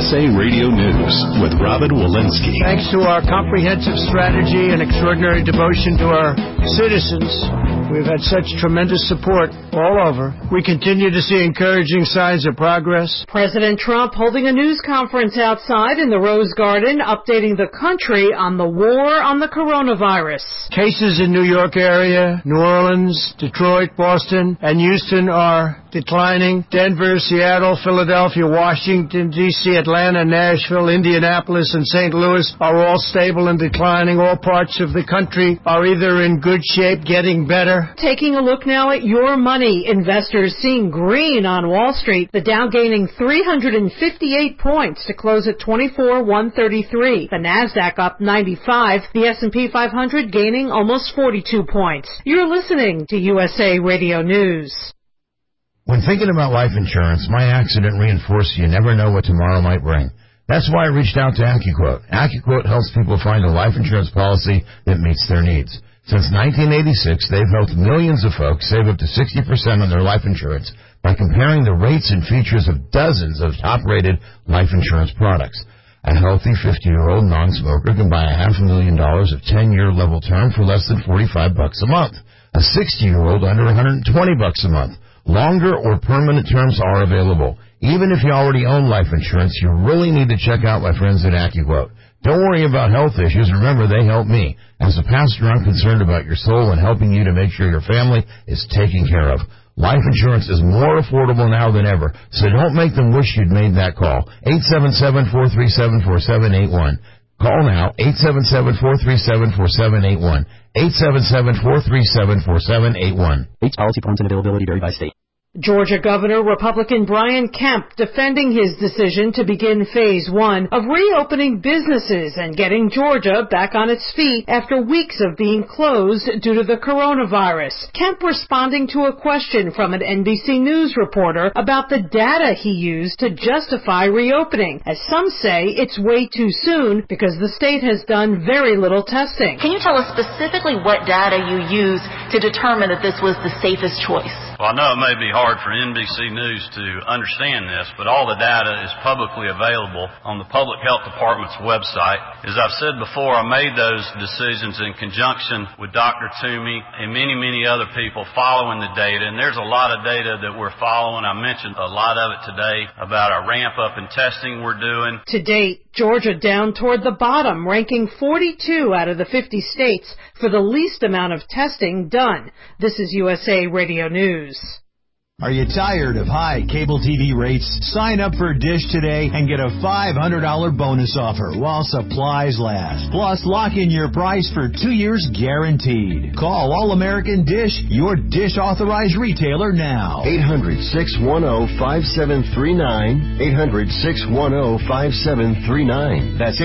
USA Radio News with Robin Walensky. Thanks to our comprehensive strategy and extraordinary devotion to our citizens, we've had such tremendous support all over. We continue to see encouraging signs of progress. President Trump holding a news conference outside in the Rose Garden, updating the country on the war on the coronavirus. Cases in New York area, New Orleans, Detroit, Boston, and Houston are declining. Denver, Seattle, Philadelphia, Washington, D.C., Atlanta, Nashville, Indianapolis, and St. Louis are all stable and declining. All parts of the country are either in good shape, getting better. Taking a look now at your money. Investors seeing green on Wall Street. The Dow gaining 358 points to close at 24,133. The Nasdaq up 95. The S&P 500 gaining almost 42 points. You're listening to USA Radio News. When thinking about life insurance, my accident reinforced you never know what tomorrow might bring. That's why I reached out to AccuQuote. AccuQuote helps people find a life insurance policy that meets their needs. Since 1986, they've helped millions of folks save up to 60% on their life insurance by comparing the rates and features of dozens of top-rated life insurance products. A healthy 50-year-old non-smoker can buy $500,000 of 10-year level term for less than $45 a month. A 60-year-old under $120 a month. Longer or permanent terms are available. Even if you already own life insurance, you really need to check out my friends at AccuQuote. Don't worry about health issues. Remember, they help me. As a pastor, I'm concerned about your soul and helping you to make sure your family is taken care of. Life insurance is more affordable now than ever, so don't make them wish you'd made that call. 877-437-4781. Call now, 877-437-4781. 877-437-4781. Each policy forms and availability vary by state. Georgia Governor Republican Brian Kemp defending his decision to begin Phase 1 of reopening businesses and getting Georgia back on its feet after weeks of being closed due to the coronavirus. Kemp responding to a question from an NBC News reporter about the data he used to justify reopening, as some say it's way too soon because the state has done very little testing. Can you tell us specifically what data you used to determine that this was the safest choice? Well, I know it may be hard for NBC News to understand this, but all the data is publicly available on the Public Health Department's website. As I've said before, I made those decisions in conjunction with Dr. Toomey and many, many other people following the data, and there's a lot of data that we're following. I mentioned a lot of it today about our ramp-up in testing we're doing. To date, Georgia down toward the bottom, ranking 42 out of the 50 states for the least amount of testing done. This is USA Radio News. Are you tired of high cable TV rates? Sign up for Dish today and get a $500 bonus offer while supplies last. Plus, lock in your price for 2 years guaranteed. Call All-American Dish, your Dish authorized retailer now. 800-610-5739. 800-610-5739. That's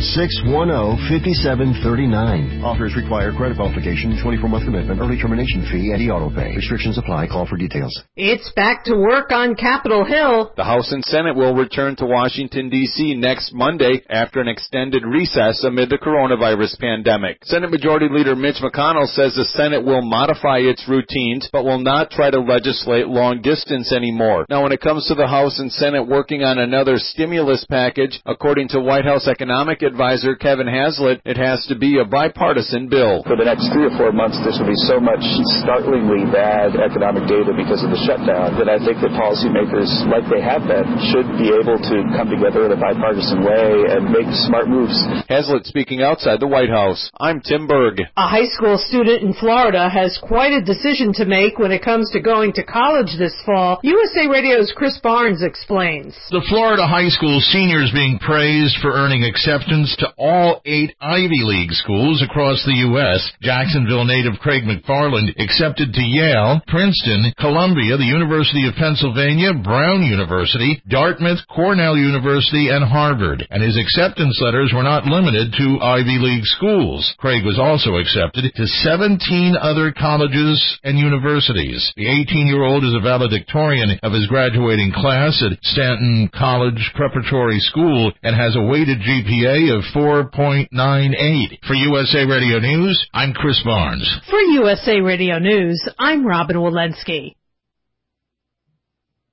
800-610-5739. Offers require credit qualification, 24-month commitment, early termination fee, and auto pay. Restrictions apply. Call for details. It's back to work on Capitol Hill. The House and Senate will return to Washington, D.C. next Monday after an extended recess amid the coronavirus pandemic. Senate Majority Leader Mitch McConnell says the Senate will modify its routines but will not try to legislate long distance anymore. Now, when it comes to the House and Senate working on another stimulus package, according to White House economic advisor Kevin Haslett, it has to be a bipartisan bill. For the next 3 or 4 months, there's going to be so much startlingly bad economic data because of the shutdown that I think that policymakers, like they have been, should be able to come together in a bipartisan way and make smart moves. Hazlitt speaking outside the White House. I'm Tim Berg. A high school student in Florida has quite a decision to make when it comes to going to college this fall. USA Radio's Chris Barnes explains. The Florida high school seniors being praised for earning acceptance to all 8 Ivy League schools across the U.S. Jacksonville native Craig McFarland accepted to Yale, Princeton, Columbia, the University of Pennsylvania, Brown University, Dartmouth, Cornell University, and Harvard. And his acceptance letters were not limited to Ivy League schools. Craig was also accepted to 17 other colleges and universities. The 18-year-old is a valedictorian of his graduating class at Stanton College Preparatory School and has a weighted GPA of 4.98. For USA Radio News, I'm Chris Barnes. For USA Radio News, I'm Robin Walensky.